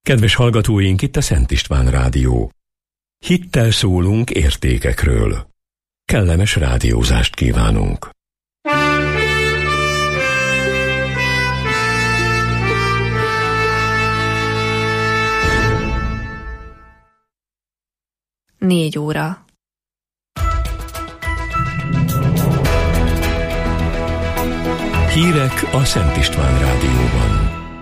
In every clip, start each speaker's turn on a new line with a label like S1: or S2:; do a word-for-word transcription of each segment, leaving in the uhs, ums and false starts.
S1: Kedves hallgatóink, itt a Szent István Rádió. Hittel szólunk értékekről. Kellemes rádiózást kívánunk.
S2: Négy óra.
S1: Hírek a Szent István Rádióban.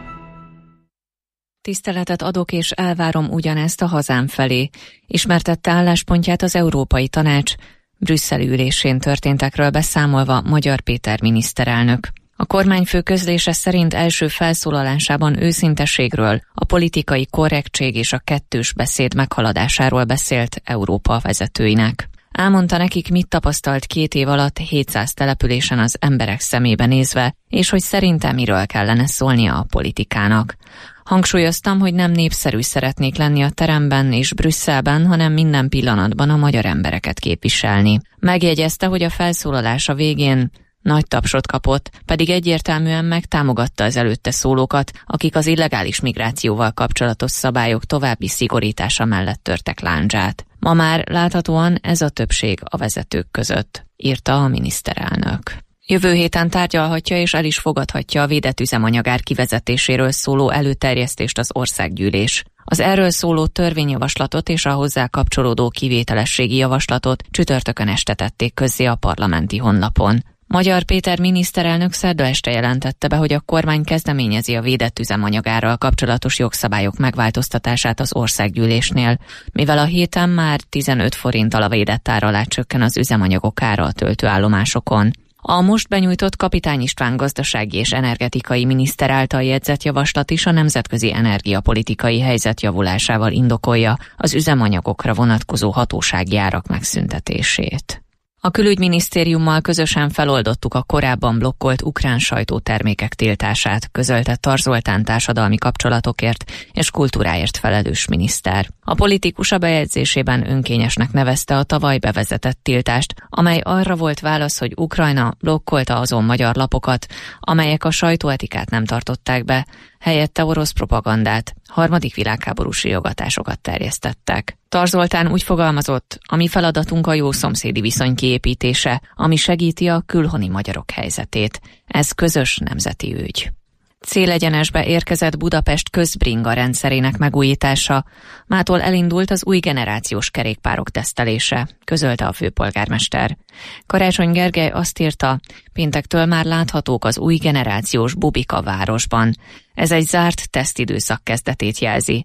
S2: Tiszteletet adok és elvárom ugyanezt a hazám felé, ismertette álláspontját az Európai Tanács brüsszeli ülésén történtekről beszámolva Magyar Péter miniszterelnök. A kormányfő közlése szerint első felszólalásában őszinteségről, a politikai korrektség és a kettős beszéd meghaladásáról beszélt Európa vezetőinek. Elmondta nekik, mit tapasztalt két év alatt hétszáz településen az emberek szemébe nézve, és hogy szerintem miről kellene szólnia a politikának. Hangsúlyoztam, hogy nem népszerű szeretnék lenni a teremben és Brüsszelben, hanem minden pillanatban a magyar embereket képviselni. Megjegyezte, hogy a felszólalása végén nagy tapsot kapott, pedig egyértelműen megtámogatta az előtte szólókat, akik az illegális migrációval kapcsolatos szabályok további szigorítása mellett törtek lándzsát. Ma már láthatóan ez a többség a vezetők között, írta a miniszterelnök. Jövő héten tárgyalhatja és el is fogadhatja a védett üzemanyagár kivezetéséről szóló előterjesztést az országgyűlés. Az erről szóló törvényjavaslatot és a hozzá kapcsolódó kivételességi javaslatot csütörtökön este tették közzé a parlamenti honlapon. Magyar Péter miniszterelnök szerda este jelentette be, hogy a kormány kezdeményezi a védett üzemanyagárral kapcsolatos jogszabályok megváltoztatását az országgyűlésnél, mivel a héten már tizenöt forinttal a védett ár alá csökken az üzemanyagok ára a töltőállomásokon. A most benyújtott Kapitány István gazdasági és energetikai miniszter által jegyzett javaslat is a nemzetközi energiapolitikai helyzet javulásával indokolja az üzemanyagokra vonatkozó hatósági árak megszüntetését. A külügyminisztériummal közösen feloldottuk a korábban blokkolt ukrán sajtótermékek tiltását, közölte Tar Zoltán társadalmi kapcsolatokért és kultúráért felelős miniszter. A politikus a bejegyzésében önkényesnek nevezte a tavaly bevezetett tiltást, amely arra volt válasz, hogy Ukrajna blokkolta azon magyar lapokat, amelyek a sajtóetikát nem tartották be, helyette orosz propagandát, harmadik világháborús riogatásokat terjesztettek. Tar Zoltán úgy fogalmazott, a mi feladatunk a jó szomszédi viszony kiépítése, ami segíti a külhoni magyarok helyzetét. Ez közös nemzeti ügy. Célegyenesbe érkezett Budapest közbringa rendszerének megújítása. Mától elindult az új generációs kerékpárok tesztelése, közölte a főpolgármester. Karácsony Gergely azt írta, péntektől már láthatók az új generációs bubik a városban. Ez egy zárt tesztidőszak kezdetét jelzi.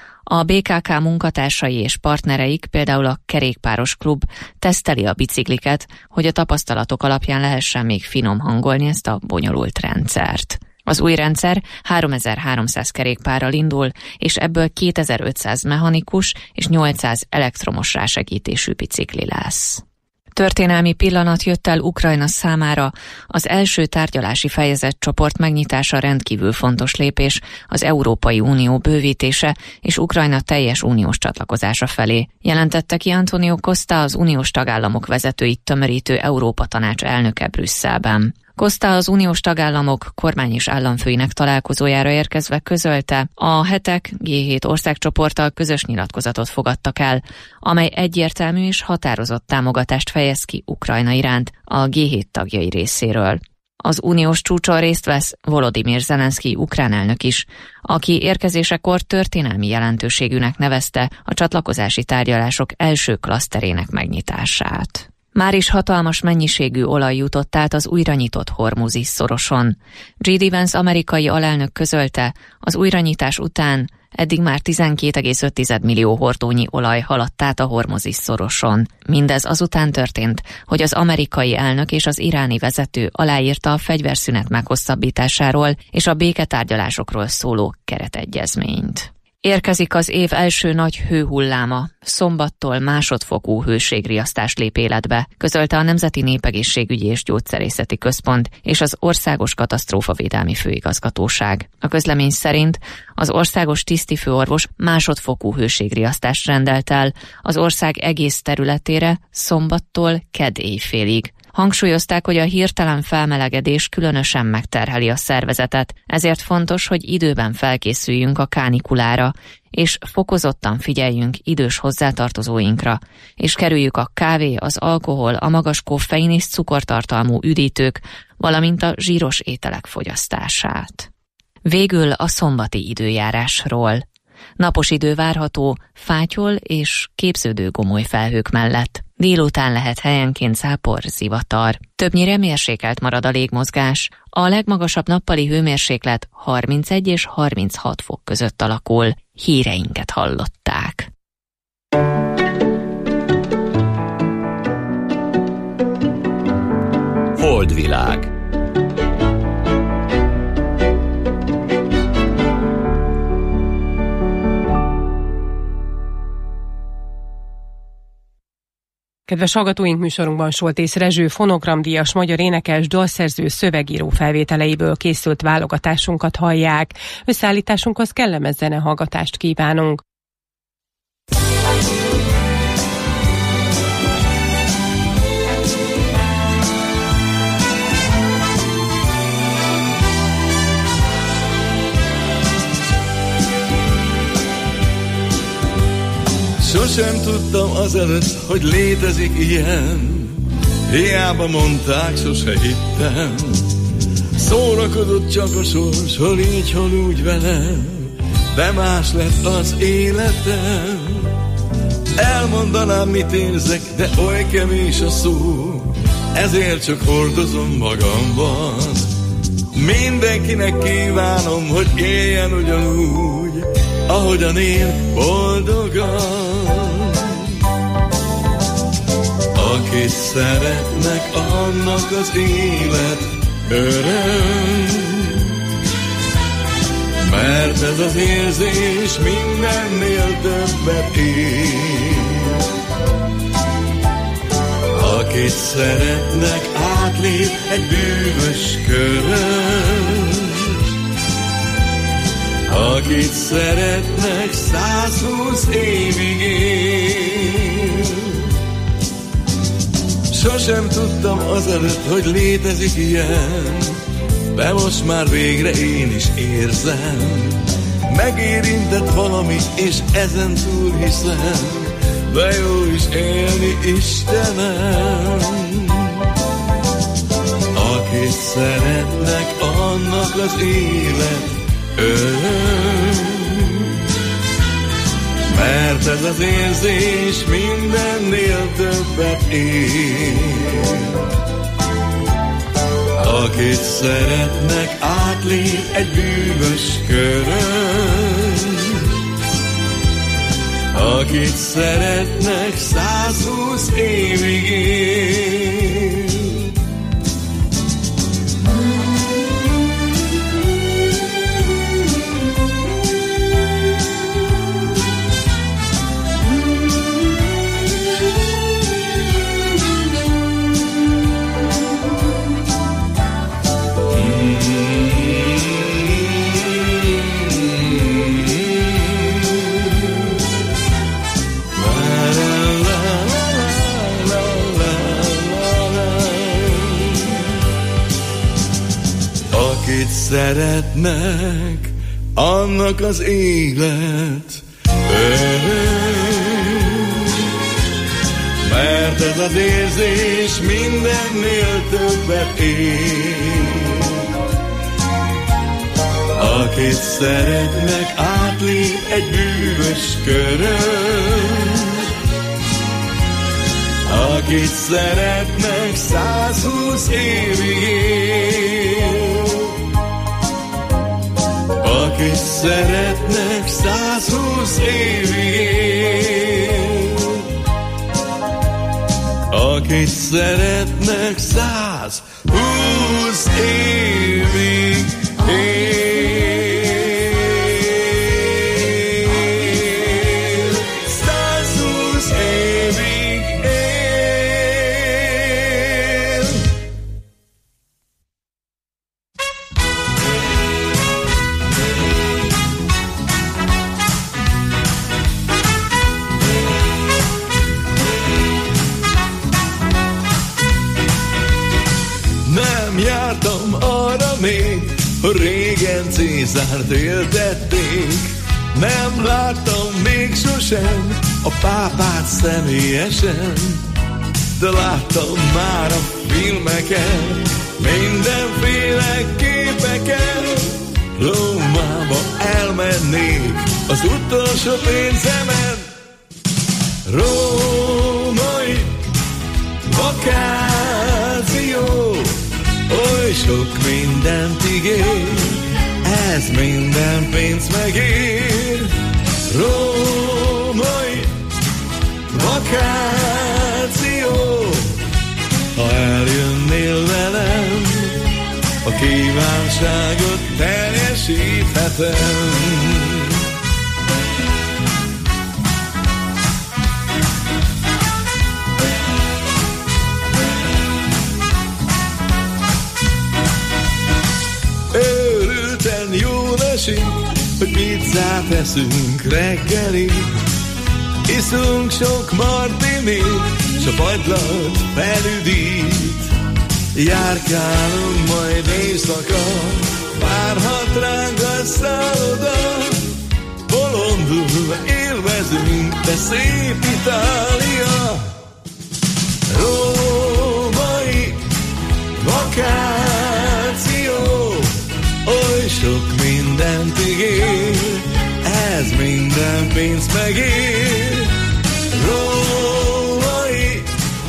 S2: A bé ká ká munkatársai és partnereik, például a Kerékpáros Klub teszteli a bicikliket, hogy a tapasztalatok alapján lehessen még finom hangolni ezt a bonyolult rendszert. Az új rendszer háromezer-háromszáz kerékpárral indul, és ebből kétezer-ötszáz mechanikus és nyolcszáz elektromos rásegítésű bicikli lesz. Történelmi pillanat jött el Ukrajna számára, az első tárgyalási fejezet csoport megnyitása rendkívül fontos lépés az Európai Unió bővítése és Ukrajna teljes uniós csatlakozása felé, jelentette ki Antonio Costa, az uniós tagállamok vezetőit tömörítő Európa Tanács elnöke Brüsszelben. Costa az uniós tagállamok kormány és államfőinek találkozójára érkezve közölte, a hetek gé hét országcsoporttal közös nyilatkozatot fogadtak el, amely egyértelmű és határozott támogatást fejez ki Ukrajna iránt a gé hét tagjai részéről. Az uniós csúcson részt vesz Volodymyr Zelenszky ukrán elnök is, aki érkezésekor történelmi jelentőségűnek nevezte a csatlakozási tárgyalások első klaszterének megnyitását. Már is hatalmas mennyiségű olaj jutott át az újra nyitott Hormuzi szoroson. J D Vance amerikai alelnök közölte, az újranyitás után eddig már tizenkét egész öt millió hordónyi olaj haladt át a Hormuzi szoroson. Mindez azután történt, hogy az amerikai elnök és az iráni vezető aláírta a fegyverszünet meghosszabbításáról és a béketárgyalásokról szóló keretegyezményt. Érkezik az év első nagy hőhulláma, szombattól másodfokú hőségriasztás lép életbe, közölte a Nemzeti Népegészségügyi és Gyógyszerészeti Központ és az Országos Katasztrófavédelmi Főigazgatóság. A közlemény szerint az országos tisztifőorvos másodfokú hőségriasztást rendelt el az ország egész területére szombattól kedd éjfélig. Hangsúlyozták, hogy a hirtelen felmelegedés különösen megterheli a szervezetet, ezért fontos, hogy időben felkészüljünk a kánikulára, és fokozottan figyeljünk idős hozzátartozóinkra, és kerüljük a kávé, az alkohol, a magas koffein és cukortartalmú üdítők, valamint a zsíros ételek fogyasztását. Végül a szombati időjárásról. Napos idő várható, fátyol és képződő gomoly felhők mellett. Délután lehet helyenként zápor, zivatar. Többnyire mérsékelt marad a légmozgás. A legmagasabb nappali hőmérséklet harmincegy és harminchat fok között alakul. Híreinket hallották.
S1: Holdvilág.
S3: Kedves hallgatóink, műsorunkban Soltész Rezső fonogramdíjas magyar énekes, dalszerző, szövegíró felvételeiből készült válogatásunkat hallják. Összeállításunkhoz kellemes zenehallgatást kívánunk.
S4: Sosem tudtam azelőtt, hogy létezik ilyen. Hiába mondták, sose hittem. Szórakodott csak a sors, hol így, hol úgy velem. De más lett az életem. Elmondanám, mit érzek, de oly kevés a szó. Ezért csak hordozom magamban. Mindenkinek kívánom, hogy éljen ugyanúgy, ahogyan él, boldogan. Akit szeretnek, annak az élet öröm. Mert ez az érzés mindennél többet ér. Akit szeretnek, átlép egy bűvös körön. Akit szeretnek, százhúsz évig él. Sosem tudtam azelőtt, hogy létezik ilyen, de most már végre én is érzem. Megérintett valami, és ezen túl hiszem, de jó is élni, Istenem. Akit szeretnek, annak az élet öröm. Mert ez az érzés mindennél többet ér. Akit szeretnek, átlép egy bűvös körön. Akit szeretnek, százhúsz évig él. Akit szeretnek, annak az élet öröm. Mert ez az érzés mindennél többet ér. Akit szeretnek, átlép egy bűvös körön. Akit szeretnek, százhúsz évig él. Akit szeretnek, százhúsz évig él. Akit szeretnek, százhúsz évig él. Százhúsz évig él. nem jártam arra még, hogy régen Cézárt éltették. Nem láttam még sosem a pápát személyesen, de láttam már a filmeken, mindenféle képeken. Rómába elmennék az utolsó pénzemen. Római vakáció, oly sok mindent ígér, ez minden pénz megér. Római vakáció, ha eljönnél velem, a kívánságot teljesíthetem. Őrülten jól esik, hogy pizzát eszünk reggelig, iszunk sok martinit, s a fagylat felüdít. Járkálunk majd éjszaka, várhat ránk a szálloda, bolondul élvezünk, de szép Itália. Római vakáció, oly sok mindent ígér, ez minden pénz megér. Római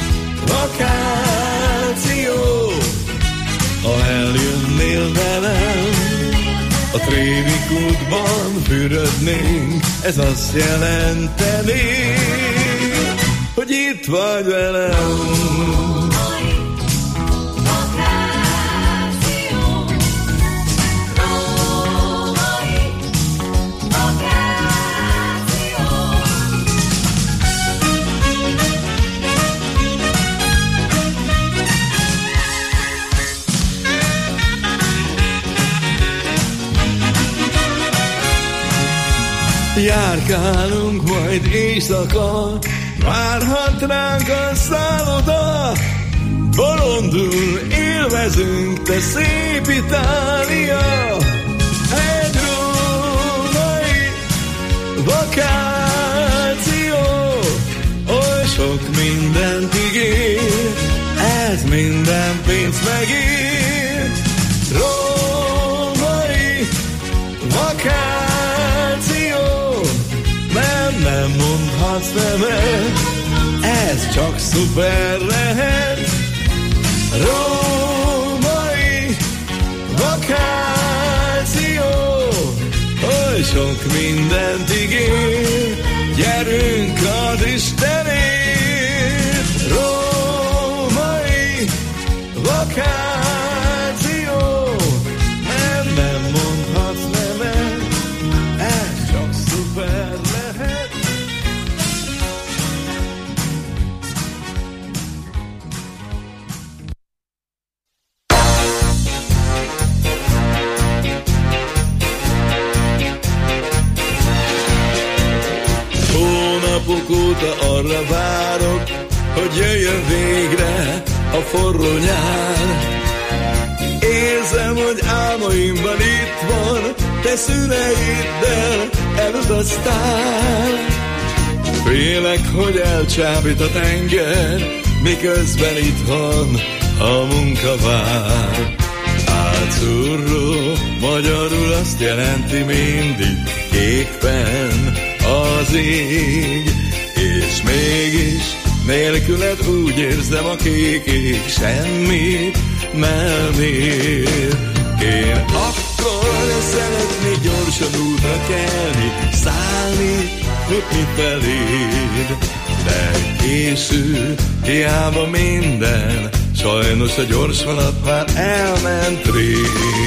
S4: vakáció, ha eljönnél velem, a Trévi kútban fürödnénk, ez azt jelenteni, hogy itt vagy velem. Járkálunk majd éjszaka, várhat ránk a szálloda, bolondul élvezünk, te szép Itália. Egy római vakáció, oly sok mindent ígér, ez minden pénz megér. Római vakáció, nem, nem mondhatsz nemet, ez csak szuper lehet. Római vakáció, oly sok mindent ígér, gyerünk az Istenért. Római vakáció, nem, nem mondhatsz nemet, ez csak szuper lehet. Hónapok óta arra várok, hogy jöjjön végre a forró nyár. Érzem, hogy álmaimban itt van, te szüleiddel elutaztál. Félek, hogy elcsábít a tenger, miközben itthon a munka vár. Átszurró magyarul azt jelenti mindig, kékben az ég, és mégis nélküled úgy érzem, a kék ég semmit nem ér. Én akkor szeretnék gyorsan útra kelni, szállni, futni feléd, de késő, hiába minden, sajnos a gyors vonat már elment rég.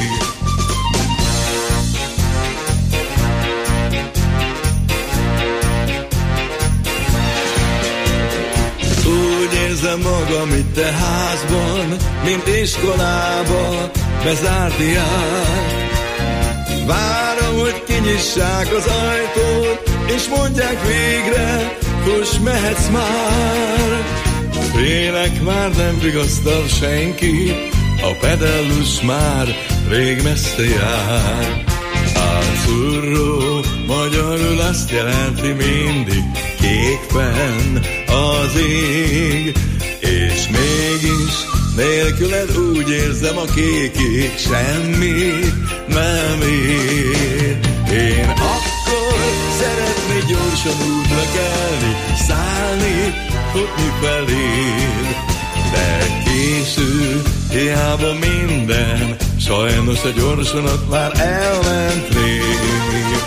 S4: Érzem magam itt a házban, mint iskolába bezárt diák. Várom, hogy kinyissák az ajtót, és mondják végre, fuss, mehetsz már. Félek, már nem vigasztal senki, a pedellus már rég messze jár. Azzurro magyarul azt jelenti mindig kékben az ég, és mégis nélküled úgy érzem a kékig semmit nem ér. Én akkor szeretnék gyorsan útra kelni, szállni, futni feléd, de késő, hiába minden, sajnos a gyorsanat már elment rég.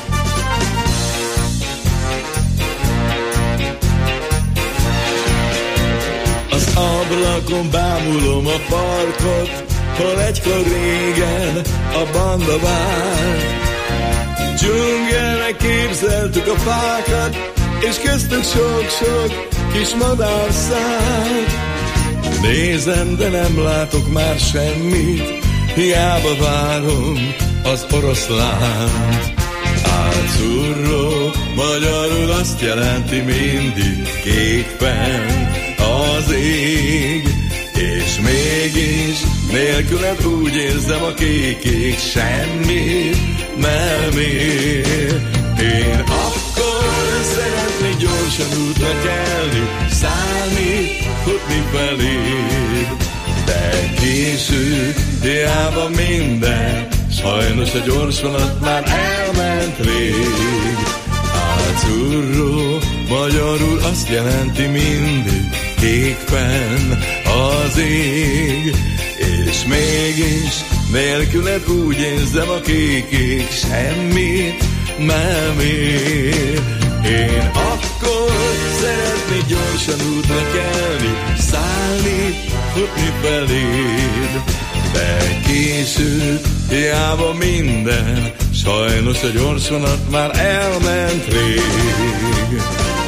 S4: Az ablakon bámulom a parkot, hol egykor régen a banda vár. Dzsungelnek képzeltük a fákat, és köztük sok-sok kis madárszár. Nézem, de nem látok már semmit, hiába várom az oroszlánt. Azzurro magyarul azt jelenti mindig kékben az ég, és mégis nélküled úgy érzem a kékig semmit nem ér. Én akkor szeretnék gyorsan útra kelni, szállni, futni feléd, de késő, hiába minden, sajnos a gyorsvonat már elment rég. Azzurro magyarul azt jelenti mindig kékben az ég, és mégis nélküled úgy érzem a kékig semmit nem ér. Én akkor szeretnék gyorsan útra kelni, szállni, futni feléd, de késő, hiába minden, sajnos a gyorsvonat már elment rég.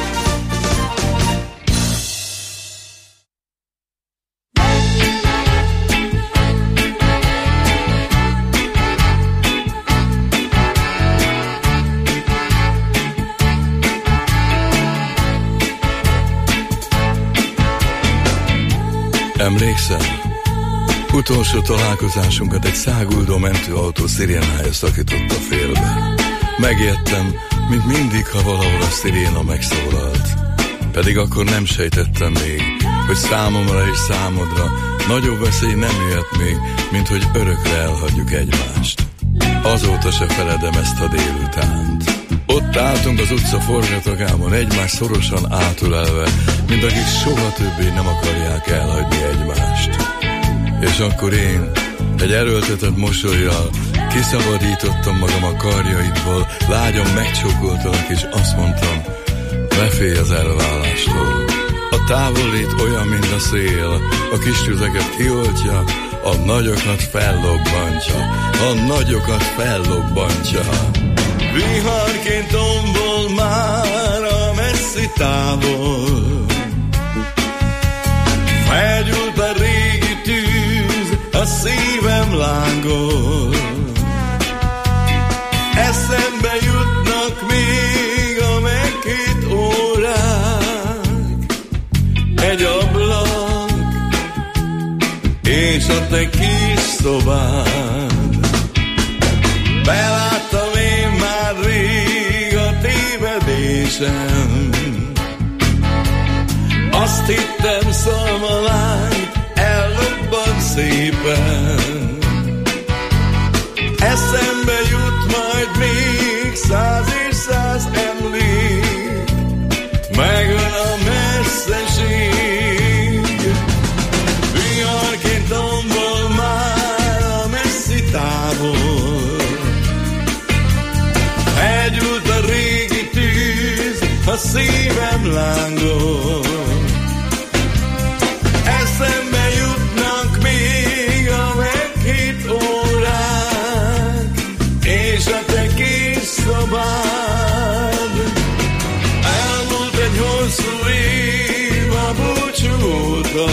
S4: Emlékszem, utolsó találkozásunkat egy száguldó mentőautó szirénája szakította félbe. Megijedtem, mint mindig, ha valahol a sziréna megszólalt. Pedig akkor nem sejtettem még, hogy számomra és számodra nagyobb veszély nem jöhet még, mint hogy örökre elhagyjuk egymást. Azóta se feledem ezt a délutánt. Ott álltunk az utca forgatagában, egymás szorosan átölelve, mint akik soha többé nem akarják elhagyni egymást. És akkor én, egy erőltetett mosollyal kiszabadítottam magam a karjaidból, lágyan megcsókoltalak, és azt mondtam, ne félj az elválástól. A távolít olyan, mint a szél, a kis tüzeket kioltja, a nagyokat fellobbantja, a nagyokat fellobbantja. Viharként tombol már a messzi távol, felgyújt a régi tűz, a szívem lángol. Eszembe jutnak még a meghitt órák, egy ablak és a te kis szobád. Beláttam én már rég a tévedésem, azt hittem szalmalány ellobban szépen. Eszembe jut majd még száz és száz emlék, megön a messzeség. Viharként tombol már a messzi távol, elgyújt a régi tűz, a szívem lángol. Eszembe jutnak még a meghitt órák, és a te kis szobád. Elmúlt egy hosszú év a búcsú óta,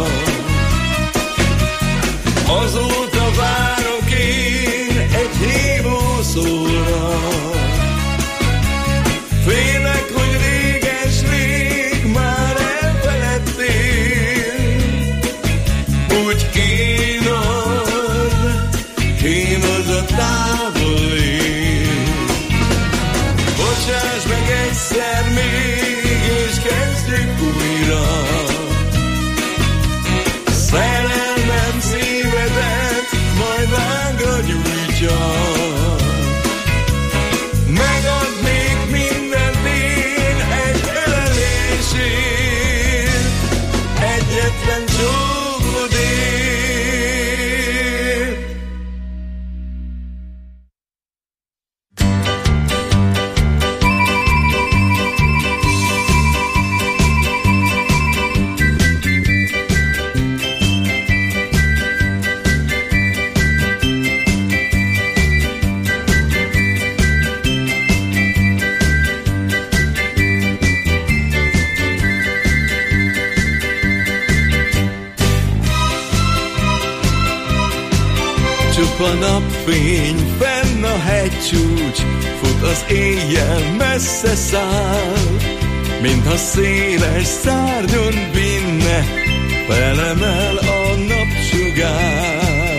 S4: azóta várok én egy hívó szóra. Félek, hogy réges-rég már elfeledtél, úgy kínos, csupa napfény, fenn a hegycsúcs, fut az éjjel, messze száll, mintha széles szárnyon vinne, felemel a napsugár.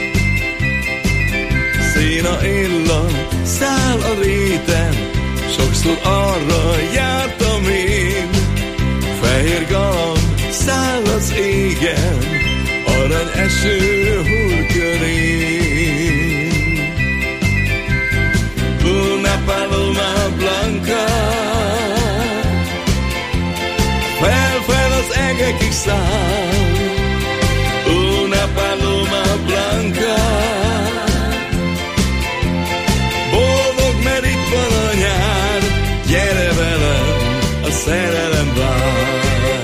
S4: Széna illat száll a réten, sokszor arra jártam én, fehér galamb száll az égen, arany eső hull körén. Una paloma blanca, fel-fel az egekig száll. Una paloma blanca, boldog, mert itt van a nyár, gyere velem, a szerelem vár.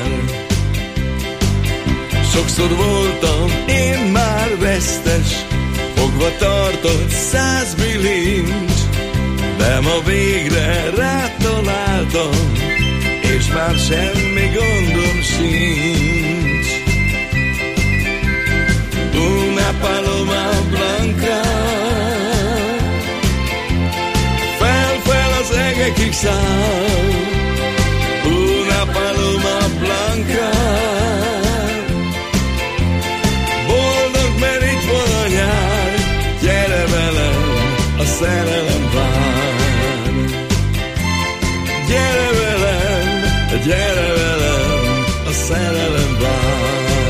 S4: Sokszor voltam én már vesztes, fogva tartott száz bilincs, de ma végre rátaláltam, és már semmi gondom sincs. Una paloma blanca, fel-fel az egekig száll. Una paloma blanca, boldog, mert itt van a nyár, gyere velem, a szerelem vár. Gyere velem, gyere velem, a szerelem vár.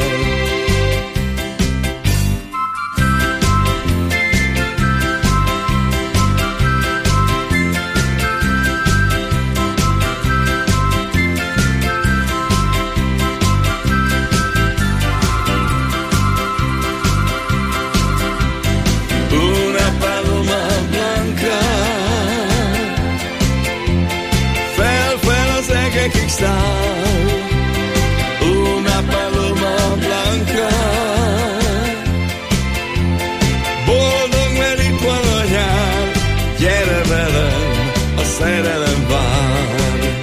S4: Egekig száll. Una paloma blanca, boldog, mert itt van a nyár, gyere velem, a szerelem vár.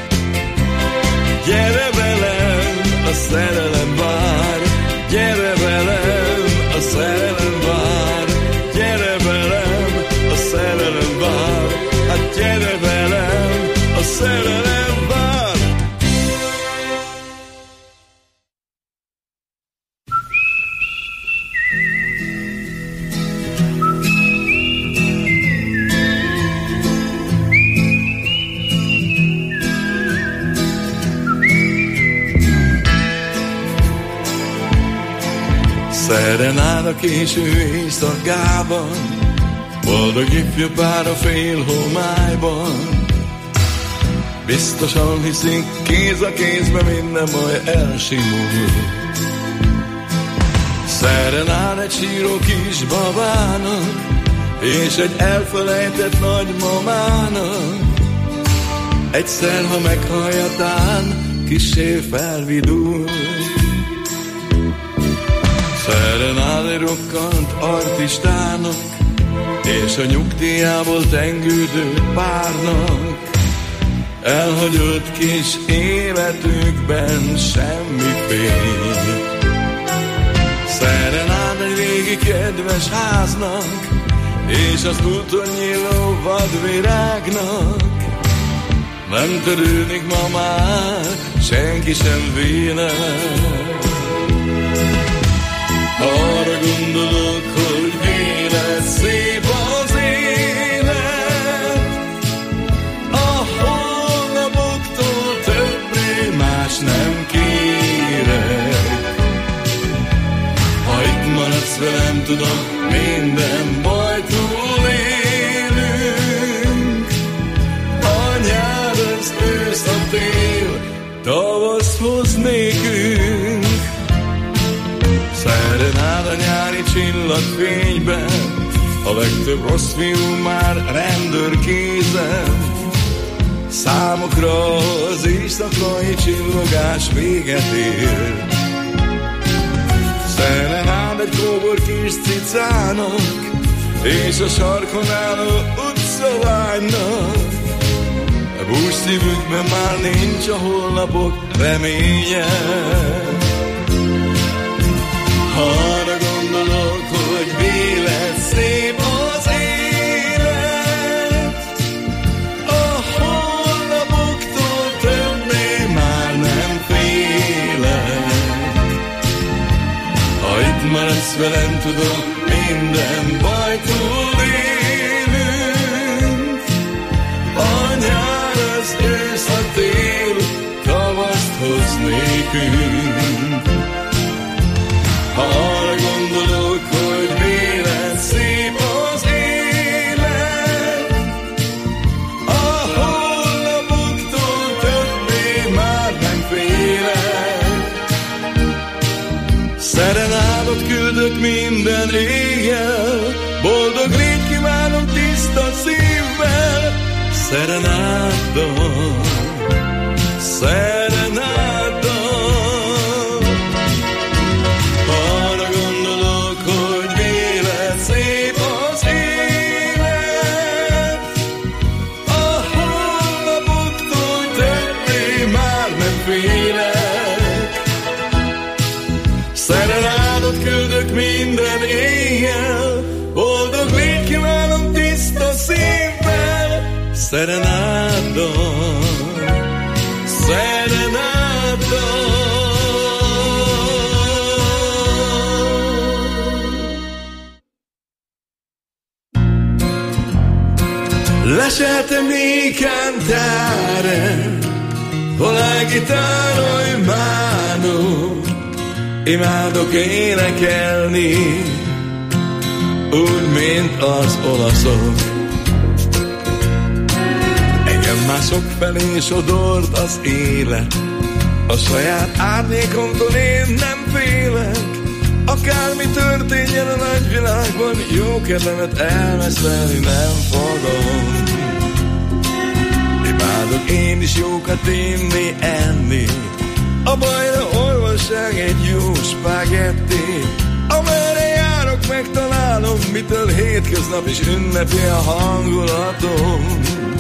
S4: Gyere velem, a szerelem vár. Gyere velem, a szerelem vár. Gyere velem, a szerelem vár. Hát gyere velem, a szerelem. Szerenád késő éjszakában, boldog ifjú pár a fél homályban. Biztosan hiszik, kéz a kézbe minden baj elsimul. Szerenád egy síró kis babának, és egy elfelejtett nagymamának. Egyszer, ha meghallgatán, kissé felvidul. Szerenád egy rokkant artistának, és a nyugdíjából tengődő párnak. Elhagyott kis életükben semmi fény. Szerenád egy régi kedves háznak, és az úton nyíló vadvirágnak. Nem törődik ma már senki sem véne. Arra gondolok, hogy élet szép az élet, ahol napoktól többré más nem kérek. Ha itt maradsz velem, tudom, minden baj túlélünk. A nyár, az ősz, a tél, tavasz hoz nékünk. Szerenád a nyári csillagfényben, a legtöbb rossz fiú már rendőr kézen. Számukra az éjszakai csillogás véget ér. Szerenád egy kóbor kis cicának, és a sarkon álló utcalánynak. A bús szívükben már nincs a holnapok reménye. Ha arra gondolok, hogy véletlen lesz velem, tudom, minden bajtól élünk. A nyár, az ősz, a tél, tavaszt hoz nékünk. Ha arra gondolok, hogy milyen szép az élet, a holnapoktól többé már nem félek. Szerenádot küldök minden éjjel, boldog légy kívánom tiszta szívvel. Szerenáddal, szerenáddal. Arra gondolok, hogy milyen szép az élet, a holnapoktól többé már nem félek. Szerenádot küldök minden éjjel, boldog légy kívánom tiszta szívvel. Szerenáddal, szerenáddal. Lasciate mi cantare con la chitarra in mano, imádok énekelni, úgy, mint az olaszok. Engem mások felé sodort az élet, a saját árnyékomtól én nem félek. Akármi történjen a nagyvilágban, jó kedvemet elmeszelni nem fogom. Imádok én is jókat inni, enni, a bajra olvasság egy jó spagetti. Amerre járok, megtalálom, mitől hétköznap is ünnepi a hangulatom.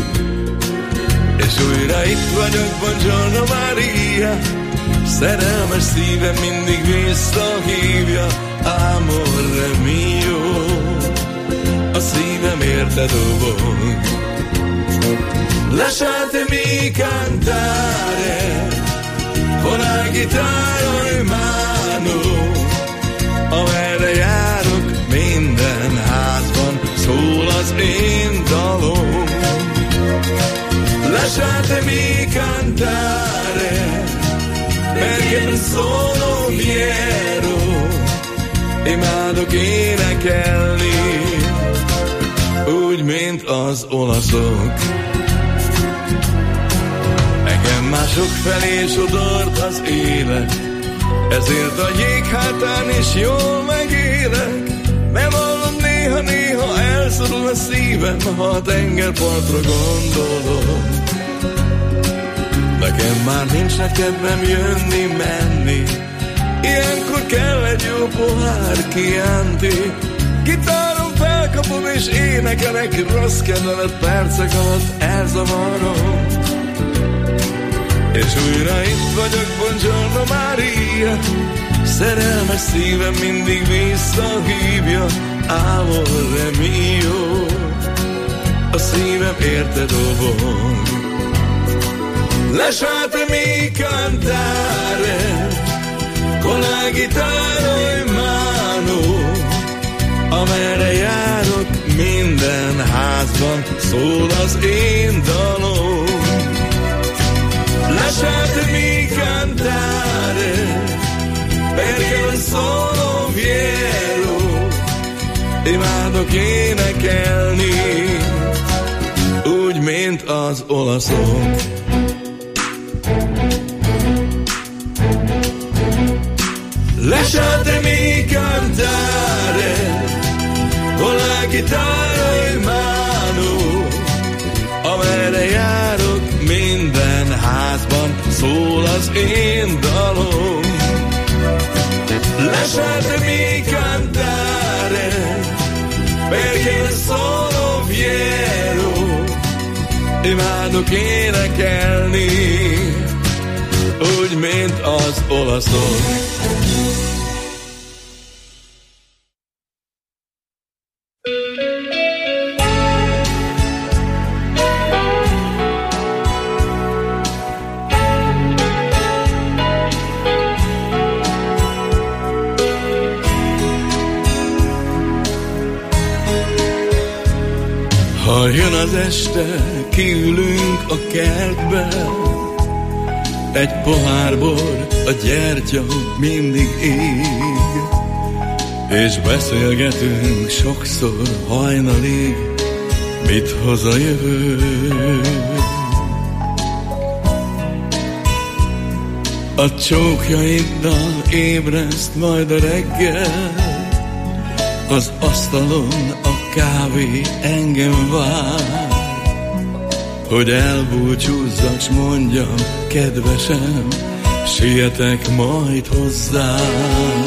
S4: És újra itt vagyok, buongiorno Maria, szerelmes szívem mindig visszahívja. Amore mio, a szívem érte dobog. Lasciate mi cantare con la chitarra in mano, amerre járok, minden házban szól az én dalom. Lasciatemi cantare, perché non sono fiero, imádok énekelni, úgy, mint az olaszok. Engem mások felé sodort az élet, ezért a jéghátán is jól megélek. Bevallom, néha-néha elszorul a szívem, ha a tengerpartra gondolom. Nekem már nincs kedvem jönni-menni, ilyenkor kell egy jó pohár Chianti. Gitárom felkapom és énekelek, rossz kedvemet percek alatt elzavarom. És újra itt vagyok, buongiorno Maria, szerelmes szívem mindig visszahívja. Amore mio, a szívem érte dobog. Lasciatemi cantare con la chitarra in mano, amerre járok, minden házban szól az én dalom. Lasciatemi cantare, perché non sono fiero, imádok énekelni, úgy, mint az olaszok. Lasciatemi cantare con la chitarra in mano, amerre járok, minden házban szól az én dalom. Lasciatemi cantare, perché sono fiero, imádok énekelni, úgy, mint az olaszok. Ha jön az este, kiülünk a kertbe, egy pohár bor, a gyertya mindig ég, és beszélgetünk sokszor hajnalig, mit hoz a jövő. A csókjaiddal ébreszt majd a reggel, az asztalon a kávé engem vár, hogy elbúcsúzzak, s mondjam, kedvesem, sietek majd hozzád.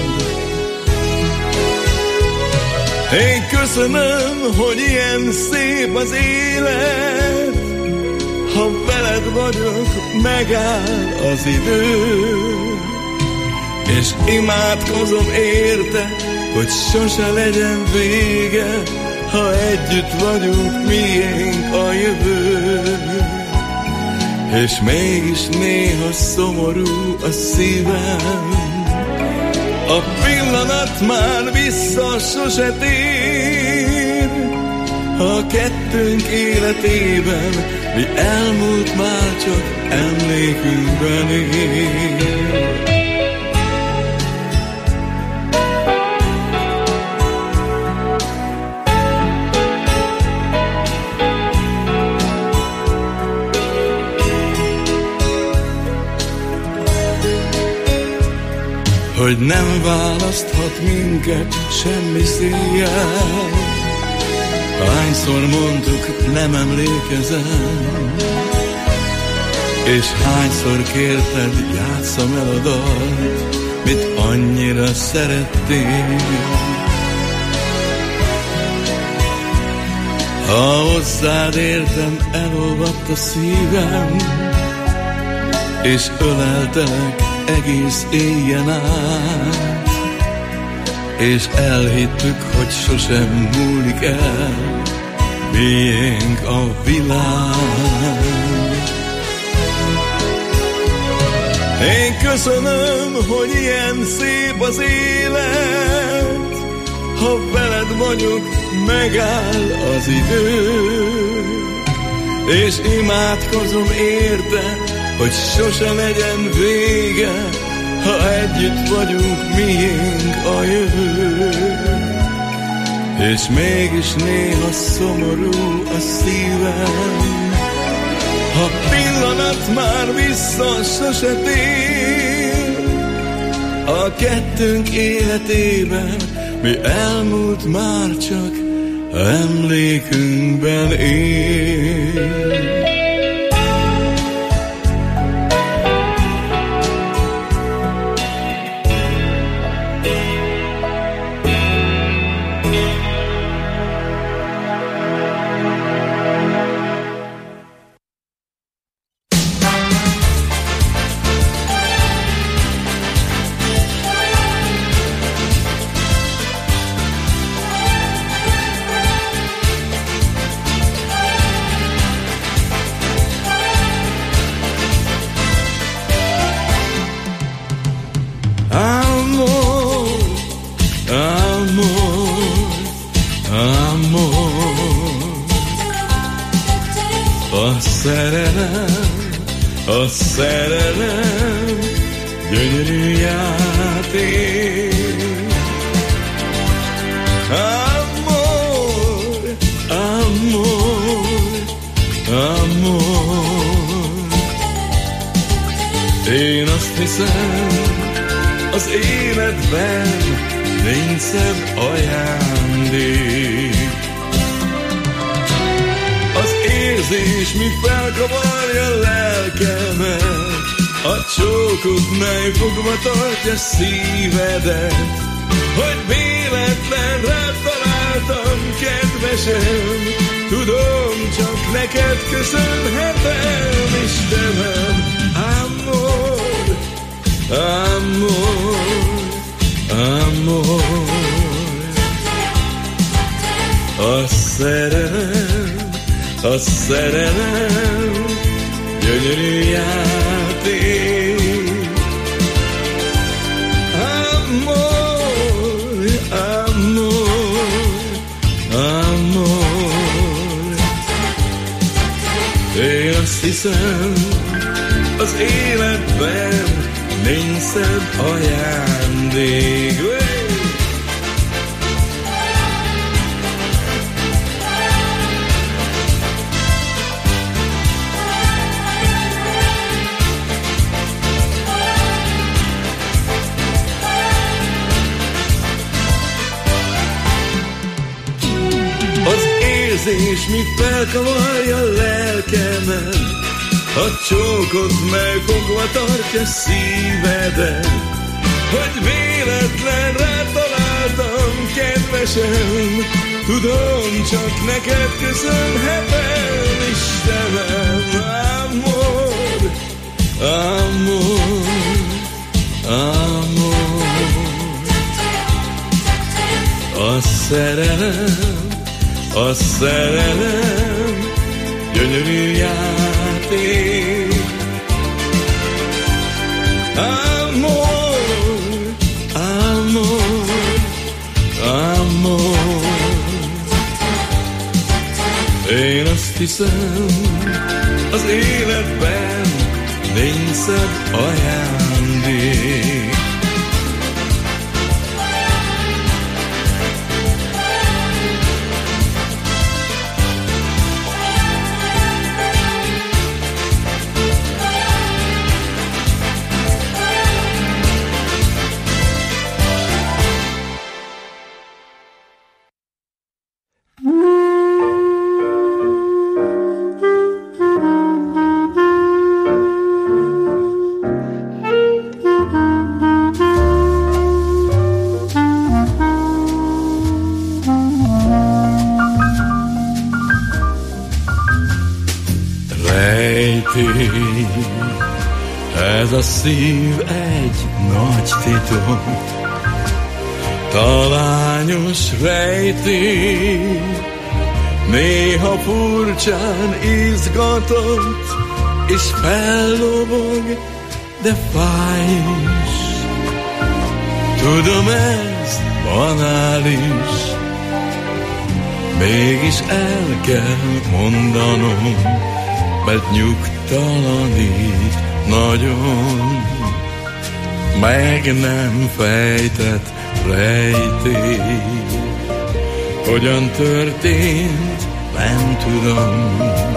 S4: Én köszönöm, hogy ilyen szép az élet, ha veled vagyok, megáll az idő, és imádkozom érte, hogy sose legyen vége, ha együtt vagyunk, miénk a jövő. És mégis néha szomorú a szívem, a pillanat már vissza sose tér, a kettőnk életében mi elmúlt már csak emlékünkben él. Hogy nem választhat minket semmi széjjel, hányszor mondtuk, nem emlékezem, és hányszor kérted, játsszam el a dalt, mit annyira szerettél. Ha hozzád értem, elolvadt a szívem, és öleltelek egész éjjel át, és elhittük, hogy sosem múlik el, miénk a világ. Én köszönöm, hogy ilyen szép az élet, ha veled vagyok, megáll az idő, és imádkozom érte, hogy sose legyen vége, ha együtt vagyunk, miénk a jövő. És mégis néha szomorú a szívem, ha pillanat már vissza sose tér, a kettőnk életében mi elmúlt már csak emlékünkben él. A szerelem gyönyörű játék. Amor, amor, amor. Én azt hiszem, az életben nincs szebb ajándék. Az érzés, mi felkavarja lelkemet, a csókot, mely fogva tartja szívedet, hogy véletlenre találtam, kedvesem, tudom, csak neked köszönhetem, Istenem. Amor, amor, amor. A szerelem, a szerelem gyönyörű játék. Amor, amor, amor. hiszem, az életben nincs szebb ajándék. Az érzés, mit felkavarja lelkemen, a csókot megfogva tartja szívedet, hogy véletlenre találtam, kedvesem, tudom, csak neked köszönhetem, Istenem. Amor, amor, amor. A szerelem, a szerelem gyönyörű játék. Amor, amor, amor. Én azt hiszem, az életben nincs szebb ajándék. Ez a szív egy nagy titok, talányos rejtély, néha furcsán izgatott, és fellobog, de fáj is. Tudom, ez banális, mégis el kell mondanom, mert nyugtalanít nagyon. Meg nem fejtett rejtély, hogyan történt, nem tudom.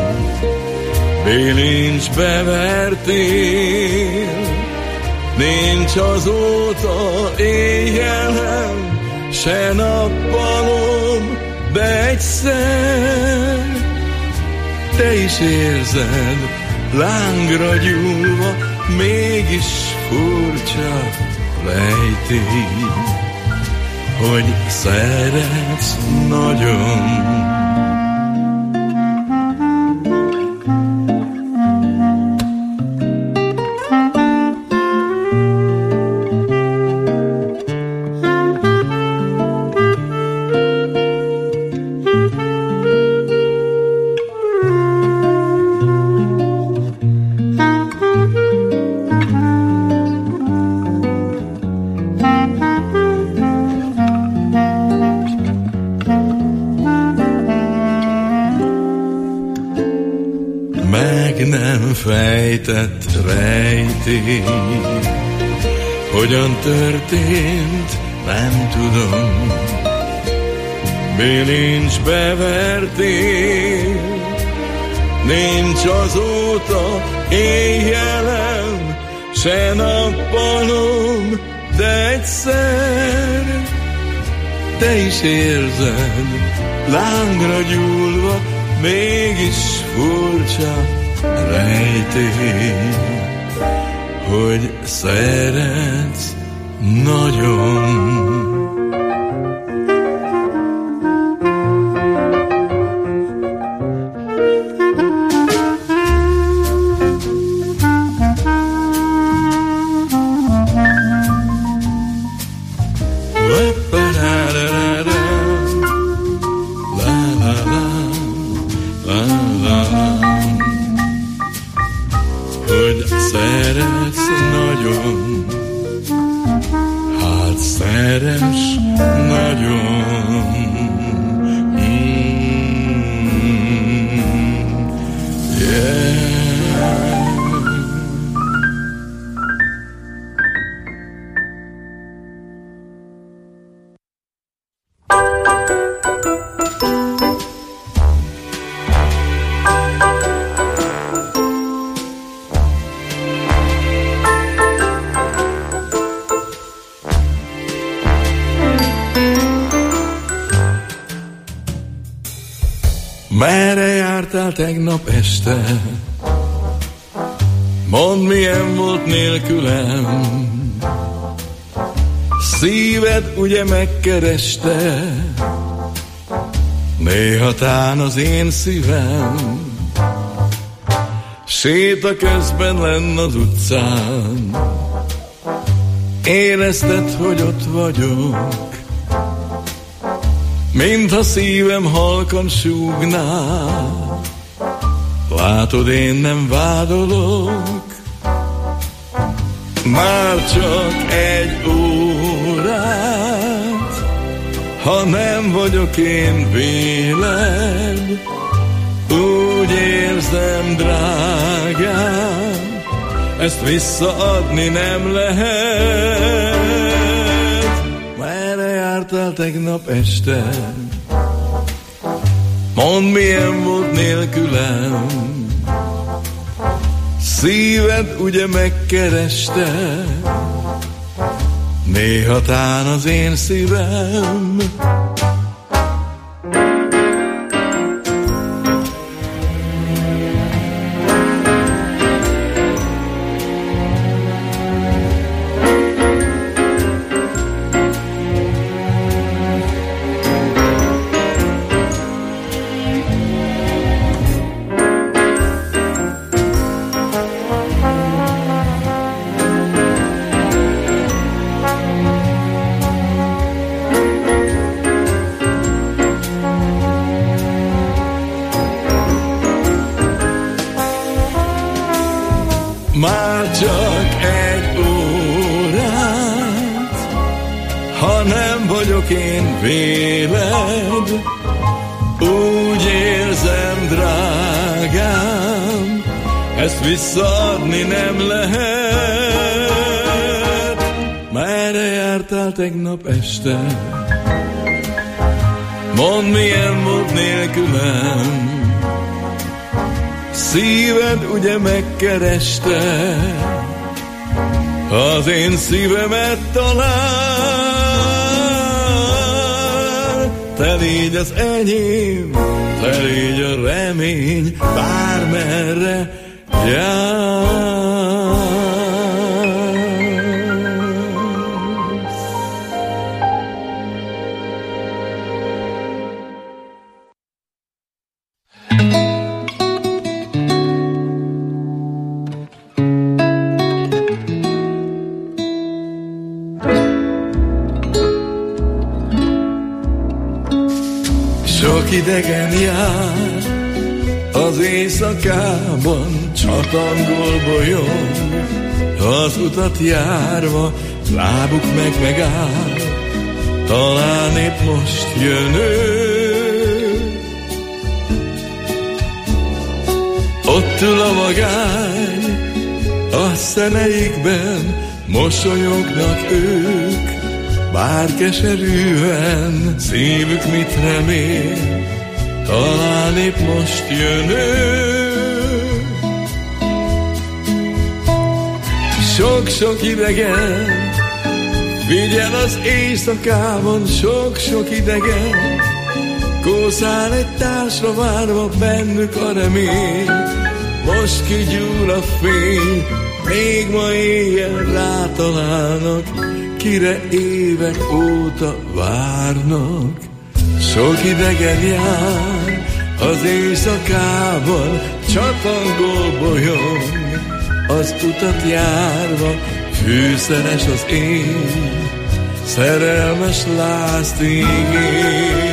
S4: Bilincsbe vertél, nincs azóta éjjelem, se nappalom, de egyszer te is érzed, lángra gyúlva, mégis furcsa rejtély, hogy szeretsz nagyon. Fejtett rejtély, hogyan történt, nem tudom. Bilincsbe vertél, nincs azóta éjjelem, se nappalom, de egyszer te is érzed, lángra gyúlva, mégis furcsa rejtély, hogy szeretsz nagyon. Merre jártál tegnap este? Mondd, milyen volt nélkülem. Szíved ugye megkereste, néha tán az én szívem. Séta közben lenn az utcán, érezted, hogy ott vagyok, mintha szívem halkan súgná. Látod, én nem vádolok, már csak egy órát, ha nem vagyok én véled. Úgy érzem, drágám, ezt visszaadni nem lehet. Merre jártál tegnap este? Mondd, milyen volt nélkülem. Szíved ugye megkereste, néha tán az én szívem. Már csak egy órát, ha nem vagyok én véled. Úgy érzem, drágám, ezt visszaadni nem lehet. Merre jártál tegnap este? Mondd, milyen volt nélkülem. Szíved ugye megkereste, az én szívemet talán. Te légy az enyém, te légy a remény, bármerre jársz. Sok idegen jár az éjszakában, csatangol bolyong, az utat járva, lábuk meg megáll, talán épp most jön ő. Ott ül a vagány, a szemeikben mosolyognak ők, bár keserűen szívük mit remél, talán épp most jön ő. Sok-sok idegen figyel az éjszakában, sok-sok idegen kószál egy társra várva, bennük a remény. Most kigyúl a fény, még ma éjjel rátalálnak, kire évek óta várnak. Sok idegen jár az éjszakában, csatangol bolyong, az utat járva, fűszeres az ég, szerelmes lázt ígér.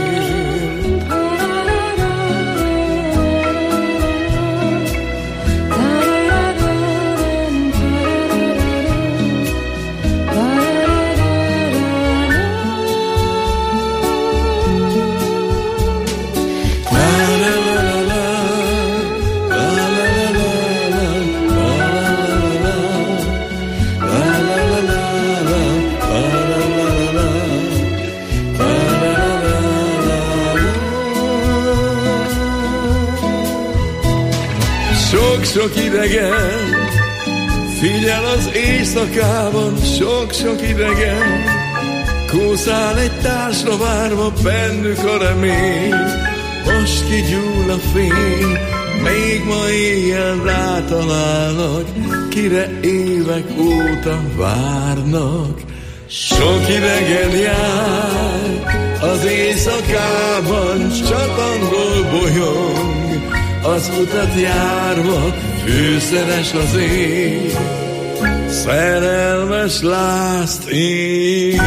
S4: Sok-sok idegen figyel az éjszakában, sok-sok idegen kószál egy társra várva, bennük a remény. most kigyúl a fény, még ma éjjel rátalálnak, kire évek óta várnak. Sok idegen jár az éjszakában, csatangol bolyong, az utat járva, fűszeres az ég, szerelmes lázt ég.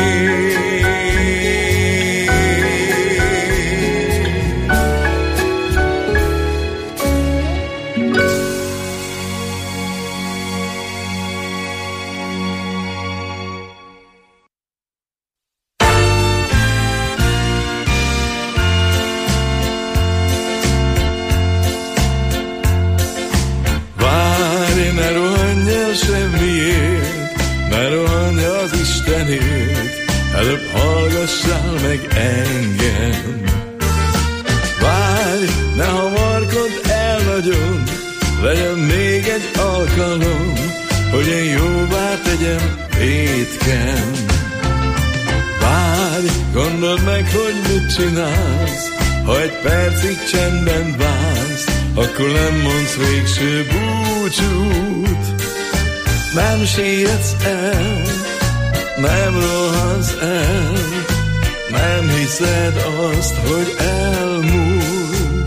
S4: Előbb hallgassál meg engem. Várj, ne hamarkod el nagyon, legyen még egy alkalom, hogy én jóvá tegyem vétkem. Várj, gondold meg, hogy mit csinálsz, ha egy percig csendben vársz, akkor nem mondsz végső búcsút. Nem sietsz el, nem rohansz el, nem hiszed azt, hogy elmúl.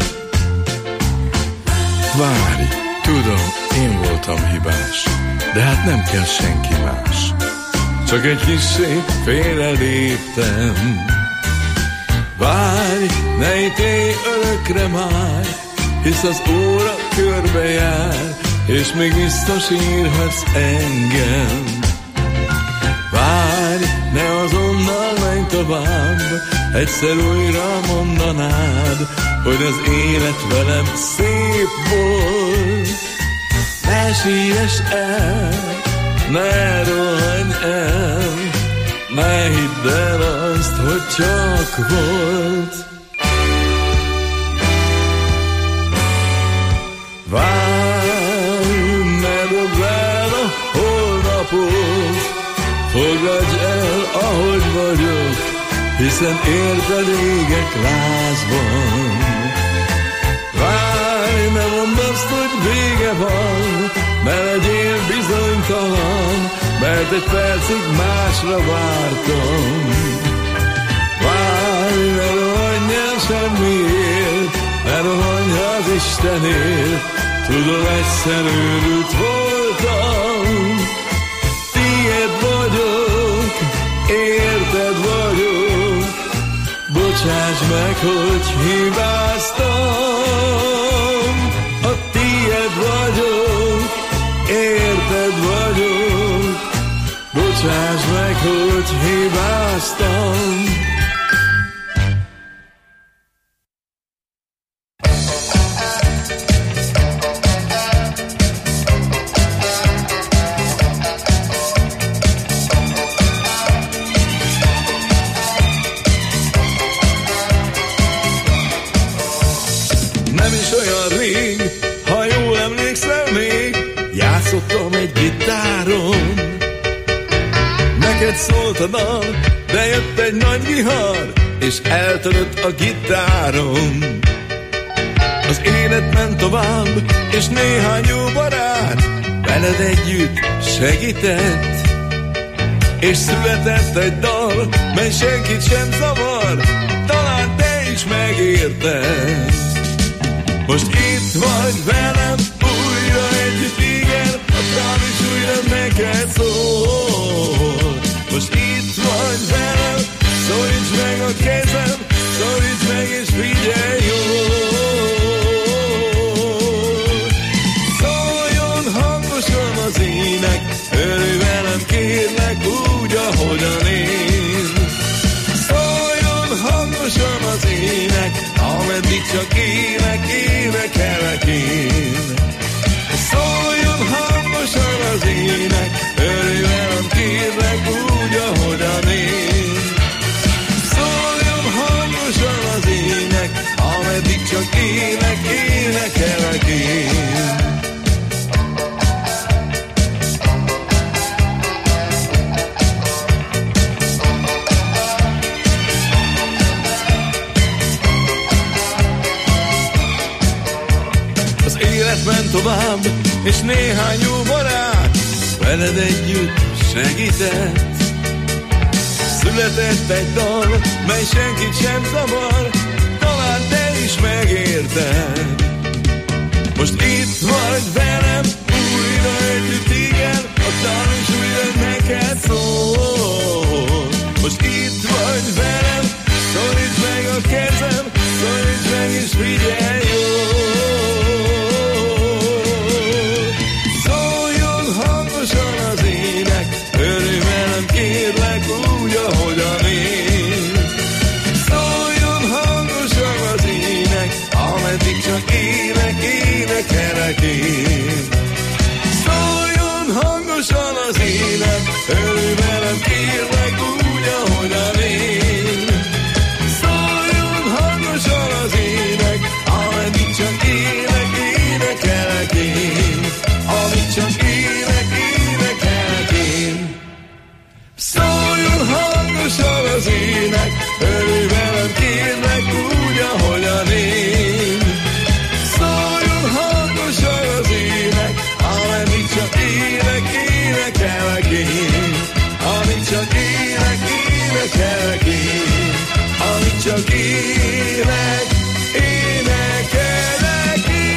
S4: Várj, tudom, én voltam hibás, de hát nem kell senki más. Csak egy kissé félreléptem. Várj, ne ítélj örökre már, hisz az óra körbejár, és még biztos írhatsz engem. Várj, ne azonnal menj tovább, egyszer újra mondanád, hogy az élet velem szép volt. Ne siess el, ne rohanj el, ne hidd el azt, hogy csak volt. Várj, ne dobd el a holnapot, fogadj el, ahogy vagyok, hiszen érted égek lázban. Várj, ne mondd azt, hogy vége van, ne legyél bizonytalan, mert egy percig másra vártam. Várj, ne rohanj el semmiért, ne rohanj az Istenért, tudom, egyszer őrült voltam. Tiéd vagyok, érted vagyok, bocsáss meg, hogy hibáztam. A tiéd vagyok, érted vagyok, bocsáss meg, hogy hibáztam. Szólt a dal, de jött egy nagy vihar, és eltörött a gitárom. Az élet ment tovább, és néhány jó barát veled együtt segített, és született egy dal, mely senkit sem zavar, talán te is megérted. Most itt vagy velem, újra együtt, igen, a dal is újra neked szól. Most itt vagy velem, szorítsd meg a kezem, szorítsd meg és figyelj jól. Szóljon hangosan az ének, örülj velem kérlek úgy, ahogyan én. Szóljon hangosan az ének, ameddig csak élek, énekelek én. Szóljon hangosan az ének, örülj velem kérlek úgy, ahogyan én. Szóljon hangosan az ének, ameddig csak élek, énekelek én. tovább, és néhány jó barát veled együtt segített. Született egy dal, mely senkit sem zavar, talán te is megérted. Most itt vagy velem, újra együtt igen, a dal is újra neked szól. Most itt vagy velem, szorítsd meg a kezem, szorítsd meg és figyelj jól. Szóljon hangosan az ének, örülj velem kérlek úgy, ahogyan én. Szóljon hangosan az ének, ameddig csak ének, énekelek én. Szóljon hangosan az ének, örülj velem kérlek úgy, ahogyan én. Szóljon hangosan az ének, ameddig csak ének, énekelek én. Amíg csak ének, énekelek én. Szóljon hangosan az ének, örülj velem kérlek úgy, ahogyan én. Szóljon hangosan az ének, ameddig csak ének, énekelek én. Amíg csak ének, énekelek én. Amíg csak ének, énekelek én.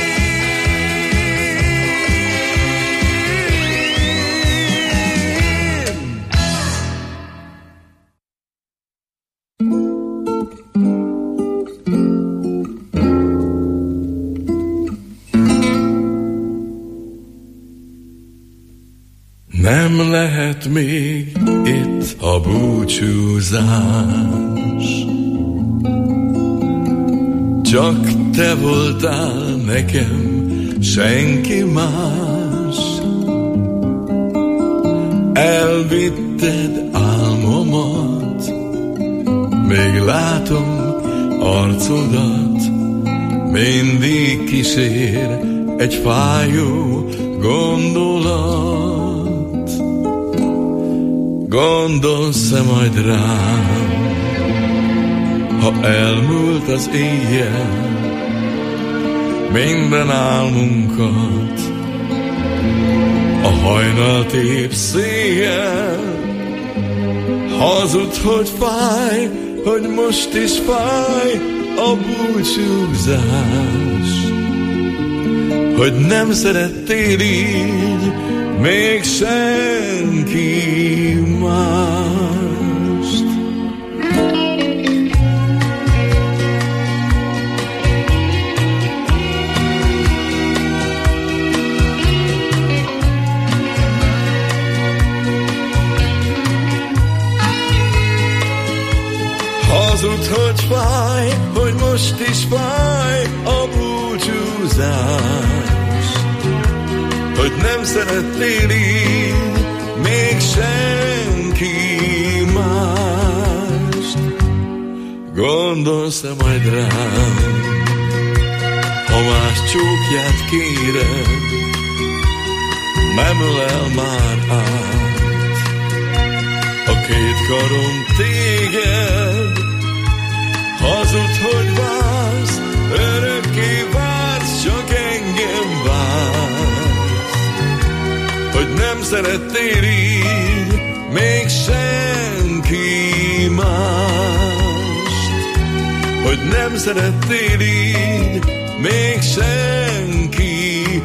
S4: Nem lehet még itt a búcsúzás, csak te voltál nekem, senki más. Elvitted álmomat, még látom arcodat, mindig kísér egy fájó gondolat. Gondolsz-e majd rám, ha elmúlt az éjjel, minden álmunkat a hajnal tép széjjel. Hazud, hogy fáj, hogy most is fáj a búcsúzás, hogy nem szerettél így még senki mást. Hazud, hogy fáj, hogy most is fáj a búcsúzás, hogy nem szeretnél így még senki mást. Gondolsz-e majd rám, ha más csókját kéred, nem ölel már át a két karom téged. Hazud, hogy vársz, örökké vársz, csak engem vársz, hogy nem szerettél így még senki mást, hogy nem szerettél így még senki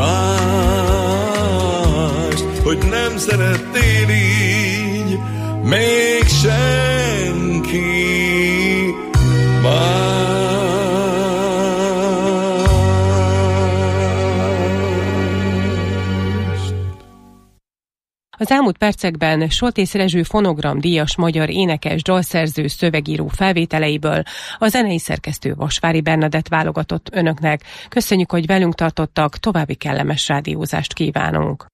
S4: mást, hogy nem szerettél így még senki mást.
S3: Az elmúlt percekben Soltész Rezső fonogramdíjas magyar énekes, dalszerző, szövegíró felvételeiből a zenei szerkesztő Vasvári Bernadett válogatott önöknek. Köszönjük, hogy velünk tartottak, további kellemes rádiózást kívánunk.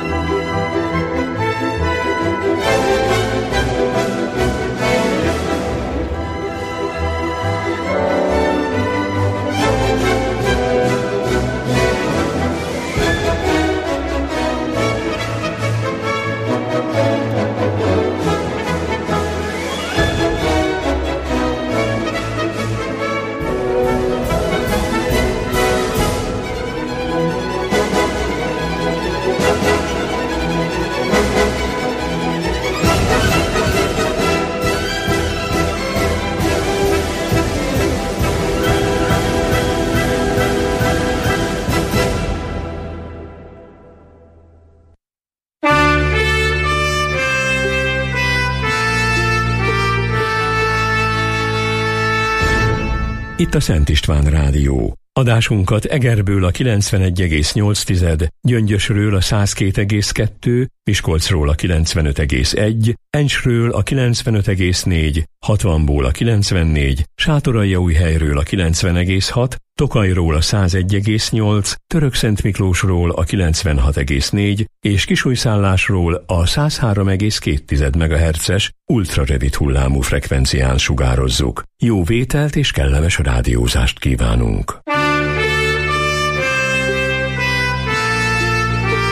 S1: Itt a Szent István Rádió. Adásunkat Egerből a kilencvenegy egész nyolc, Gyöngyösről a száz két egész kettő, Miskolcról a kilencvenöt egész egy, Encsről a kilencvenöt egész négy, hatvanból a kilencvennégy, Sátoraljaújhelyről a kilencven egész hat, Tokajról a száz egy egész nyolc, Törökszentmiklósról a kilencvenhat egész négy és Kisújszállásról a száz három egész két megahertzes ultrarövid hullámú frekvencián sugározzuk. Jó vételt és kellemes rádiózást kívánunk!